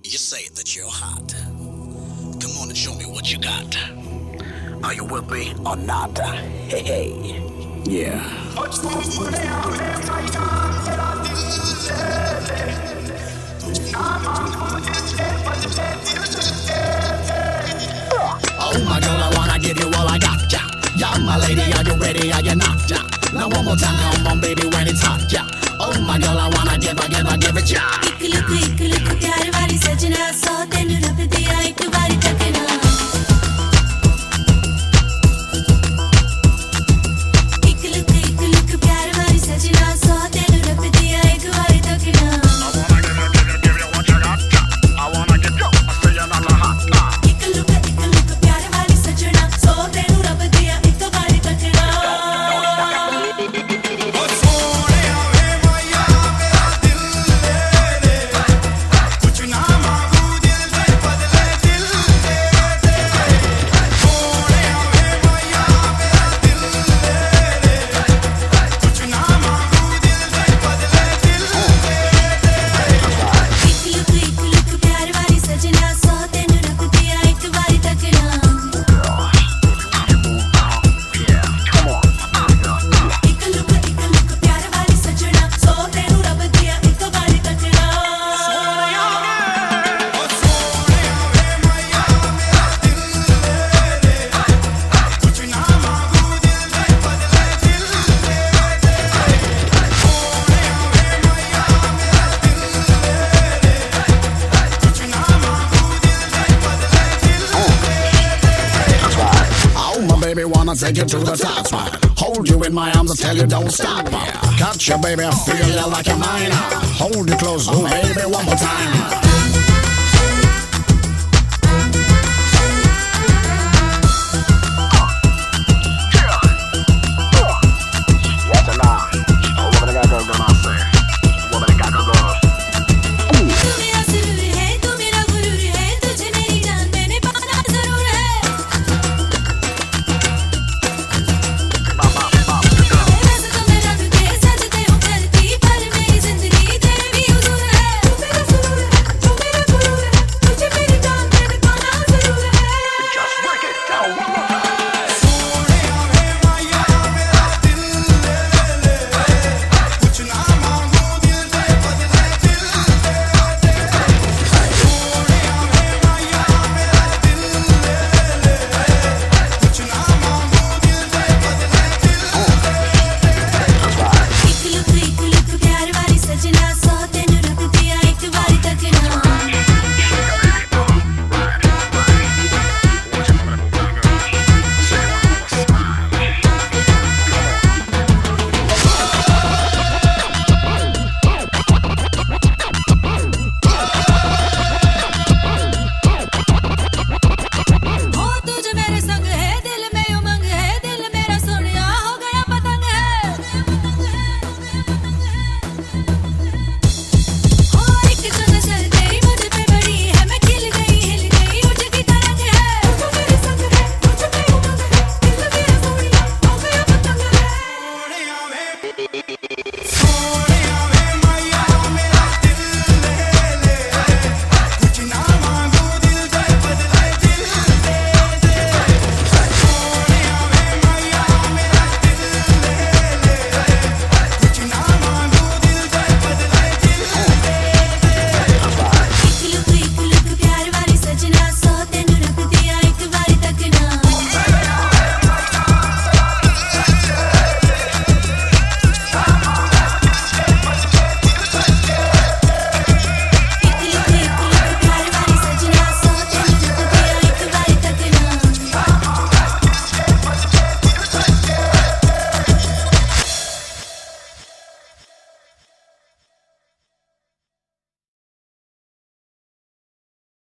You say that you're hot. Come on and show me what you got. Are you with me or not? Hey, hey. Yeah. Oh my girl, I wanna give you all I got, yeah. Yeah, my lady, are you ready? Are you not? Yeah. Now one more time, come on, baby, when it's hot, yeah. Oh my girl, I wanna give it, yeah. एक look प्यार वाली सजना सौ तेन रब दिया एक बारी तकना एक लुक प्यार वाली सजना सौ तेन रब दिया एक बारी तकना I wanna get you, I say you're not a hot, nah. एक लुक प्यार वाली सजना सौ तेन रब दिया एक बारी तकना Baby, wanna take you to the top spot. Hold you in my arms and tell you don't stop. Got you, baby, I feel you like a mine. Hold you close, oh baby, one more time.